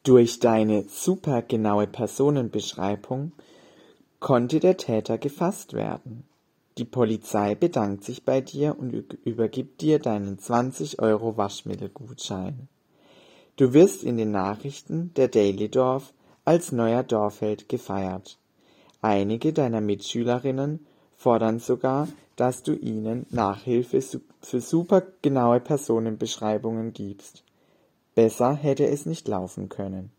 Durch deine supergenaue Personenbeschreibung konnte der Täter gefasst werden. Die Polizei bedankt sich bei dir und übergibt dir deinen 20 € Waschmittelgutschein. Du wirst in den Nachrichten der Daily Dorf als neuer Dorfheld gefeiert. Einige deiner Mitschülerinnen fordern sogar, dass du ihnen Nachhilfe für supergenaue Personenbeschreibungen gibst. Besser hätte es nicht laufen können.